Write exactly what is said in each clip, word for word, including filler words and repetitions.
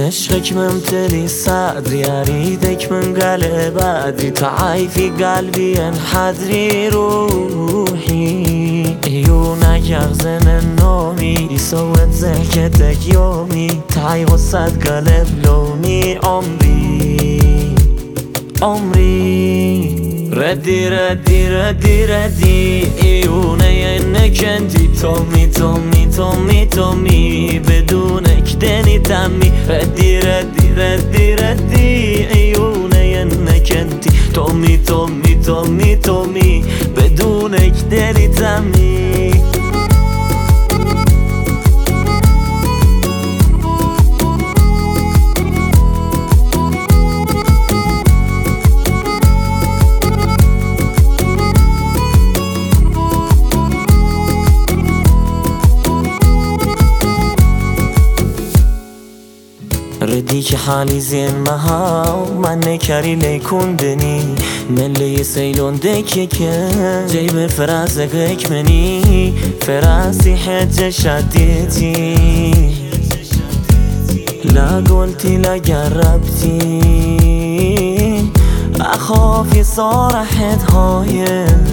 عشقك ممتلي صدري أريدك من قلب أدري تعاي في قلبي انحدري روحي عيونك يغزن النومي يسود ضحكتك يومي تعاي غصت قلب لوني عمري عمري ردي ردي ردي ردي عيوني انك انتي تومي تومي تومي تومي بدونك دني تمي ردي ردي ردي ردي عيوني انك انتي تومي تومي تومي تومي بدونك دني تمي ردي که حالی زین مها من نکری لیکوندنی ملی سیلون دکی که جیب فراز غیک منی فراسي حجة شديتي لا قلتي لا جربتي أخافي صارحت هاين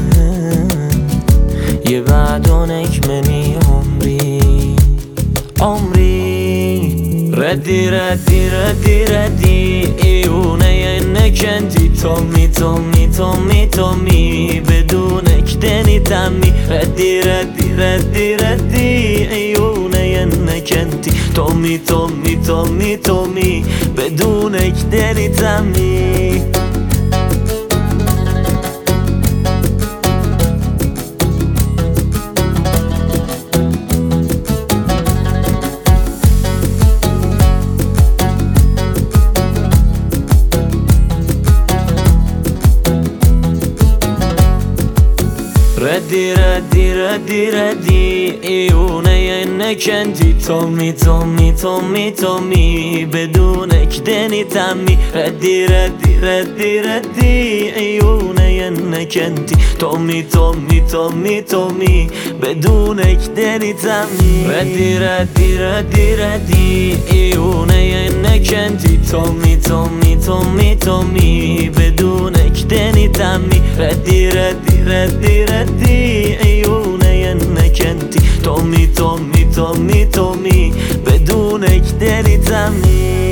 يبعدونك مني عمري عمري ردي ردي ردي ردي عيوني انك انتي تومي تومي تومي تومي بدونك دني تمي ردي ردي ردي ردي عيوني انك انتي تومي تومي تومي تومي بدونك دني تمي ردي ردي ردي ردي عيوني انك انتي تومي تومي تومي تومي بدونك دني تمي ردي ردي ردي ردي عيوني انك انتي تومي تومي تومي تومي بدونك دني تمي ردي ردي ردي ردي عيوني انك انتي تومي تومي تومي تومي بدونك دني تمي ردي ردي ردي ردي عيوني انك انتي تومي تومي تومي تومي بدونك دني تمي